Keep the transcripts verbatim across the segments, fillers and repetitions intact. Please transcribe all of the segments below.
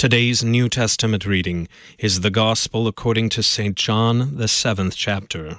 Today's New Testament reading is the Gospel according to Saint John, the seventh chapter.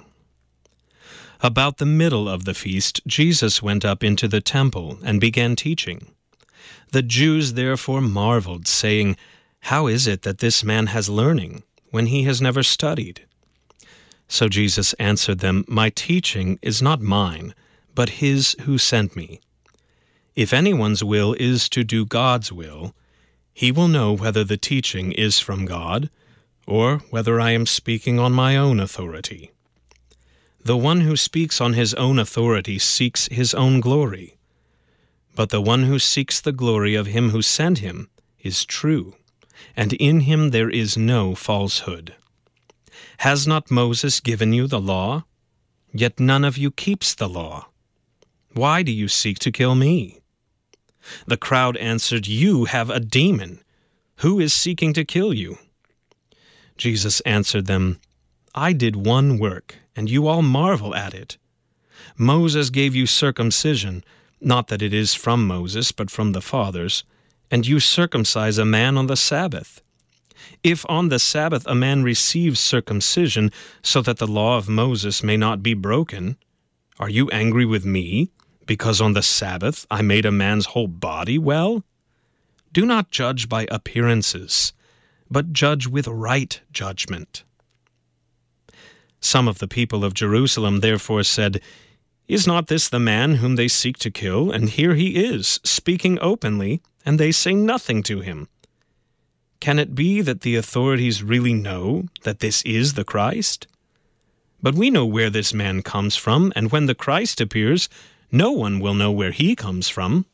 About the middle of the feast, Jesus went up into the temple and began teaching. The Jews therefore marveled, saying, "How is it that this man has learning, when he has never studied?" So Jesus answered them, "My teaching is not mine, but his who sent me. If anyone's will is to do God's will, he will know whether the teaching is from God, or whether I am speaking on my own authority. The one who speaks on his own authority seeks his own glory. But the one who seeks the glory of him who sent him is true, and in him there is no falsehood. Has not Moses given you the law? Yet none of you keeps the law. Why do you seek to kill me?" The crowd answered, "You have a demon. Who is seeking to kill you?" Jesus answered them, "I did one work, and you all marvel at it. Moses gave you circumcision, not that it is from Moses, but from the fathers, and you circumcise a man on the Sabbath. If on the Sabbath a man receives circumcision, so that the law of Moses may not be broken, are you angry with me, because on the Sabbath I made a man's whole body well? Do not judge by appearances, but judge with right judgment." Some of the people of Jerusalem therefore said, "Is not this the man whom they seek to kill? And here he is, speaking openly, and they say nothing to him. Can it be that the authorities really know that this is the Christ? But we know where this man comes from, and when the Christ appears, no one will know where he comes from."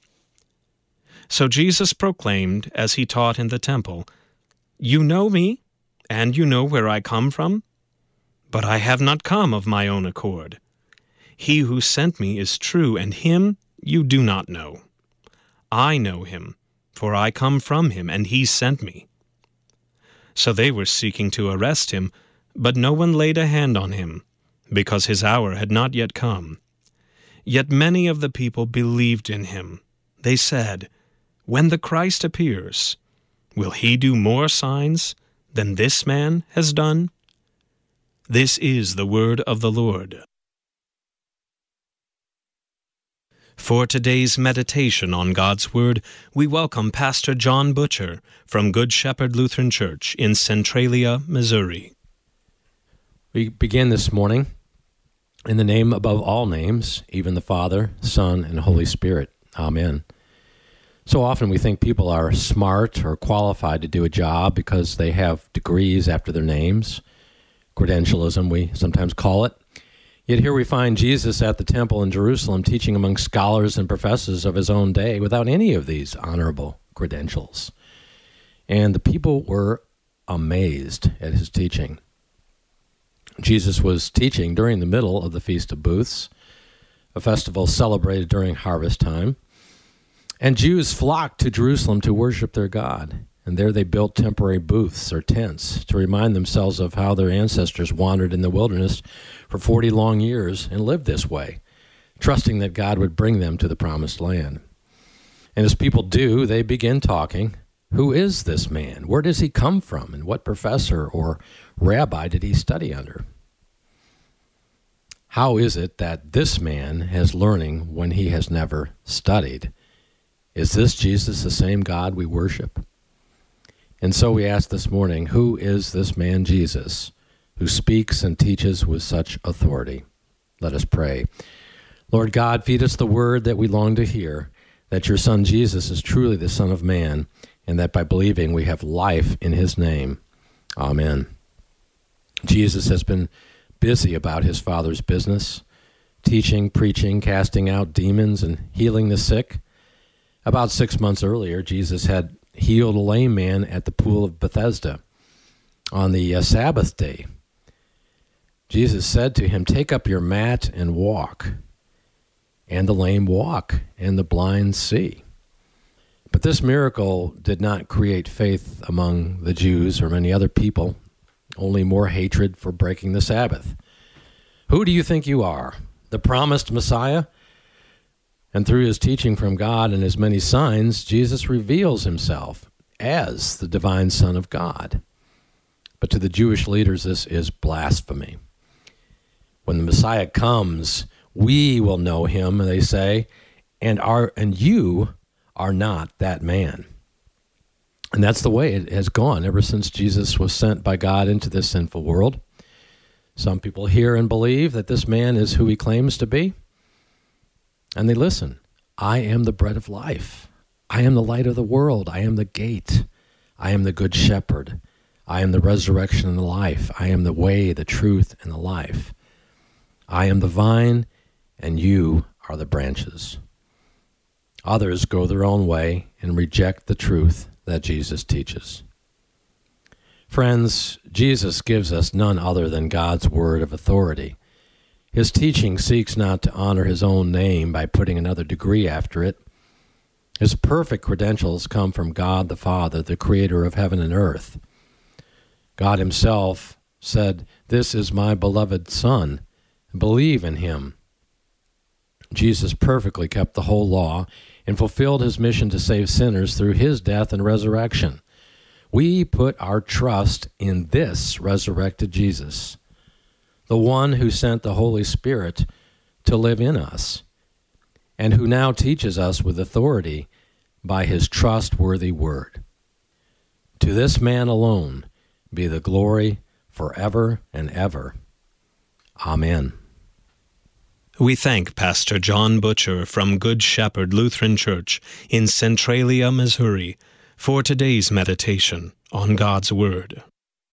So Jesus proclaimed, as he taught in the temple, "You know me, and you know where I come from, but I have not come of my own accord. He who sent me is true, and him you do not know. I know him, for I come from him, and he sent me." So they were seeking to arrest him, but no one laid a hand on him, because his hour had not yet come. Yet many of the people believed in him. They said, "When the Christ appears, will he do more signs than this man has done?" This is the word of the Lord. For today's meditation on God's Word, we welcome Pastor John Butcher from Good Shepherd Lutheran Church in Centralia, Missouri. We begin this morning in the name above all names, even the Father, Son, and Holy Spirit. Amen. So often we think people are smart or qualified to do a job because they have degrees after their names. Credentialism, we sometimes call it. Yet here we find Jesus at the temple in Jerusalem teaching among scholars and professors of his own day without any of these honorable credentials. And the people were amazed at his teaching. Jesus was teaching during the middle of the Feast of Booths, a festival celebrated during harvest time. And Jews flocked to Jerusalem to worship their God. And there they built temporary booths or tents to remind themselves of how their ancestors wandered in the wilderness for forty long years and lived this way, trusting that God would bring them to the promised land. And as people do, they begin talking, "Who is this man? Where does he come from? And what professor or rabbi did he study under? How is it that this man has learning when he has never studied? Is this Jesus the same God we worship?" And so we ask this morning, who is this man Jesus who speaks and teaches with such authority? Let us pray. Lord God, feed us the word that we long to hear, that your Son Jesus is truly the Son of Man, and that by believing we have life in his name. Amen. Jesus has been busy about his Father's business, teaching, preaching, casting out demons, and healing the sick. About six months earlier, Jesus had healed a lame man at the pool of Bethesda on the uh, Sabbath day. Jesus said to him, "Take up your mat and walk." And the lame walk, and the blind see. But this miracle did not create faith among the Jews or many other people, only more hatred for breaking the Sabbath. Who do you think you are, the promised Messiah? And through his teaching from God and his many signs, Jesus reveals himself as the divine Son of God. But to the Jewish leaders, this is blasphemy. When the Messiah comes, we will know him, they say, and are and you are not that man. And that's the way it has gone ever since Jesus was sent by God into this sinful world. Some people hear and believe that this man is who he claims to be, and they listen. I am the bread of life. I am the light of the world. I am the gate. I am the good shepherd. I am the resurrection and the life. I am the way, the truth, and the life. I am the vine, and you are the branches. Others go their own way and reject the truth that Jesus teaches. Friends, Jesus gives us none other than God's word of authority. His teaching seeks not to honor his own name by putting another degree after it. His perfect credentials come from God the Father, the creator of heaven and earth. God himself said, "This is my beloved Son. Believe in him." Jesus perfectly kept the whole law and fulfilled his mission to save sinners through his death and resurrection. We put our trust in this resurrected Jesus, the one who sent the Holy Spirit to live in us, and who now teaches us with authority by his trustworthy word. To this man alone be the glory forever and ever. Amen. We thank Pastor John Butcher from Good Shepherd Lutheran Church in Centralia, Missouri, for today's meditation on God's Word.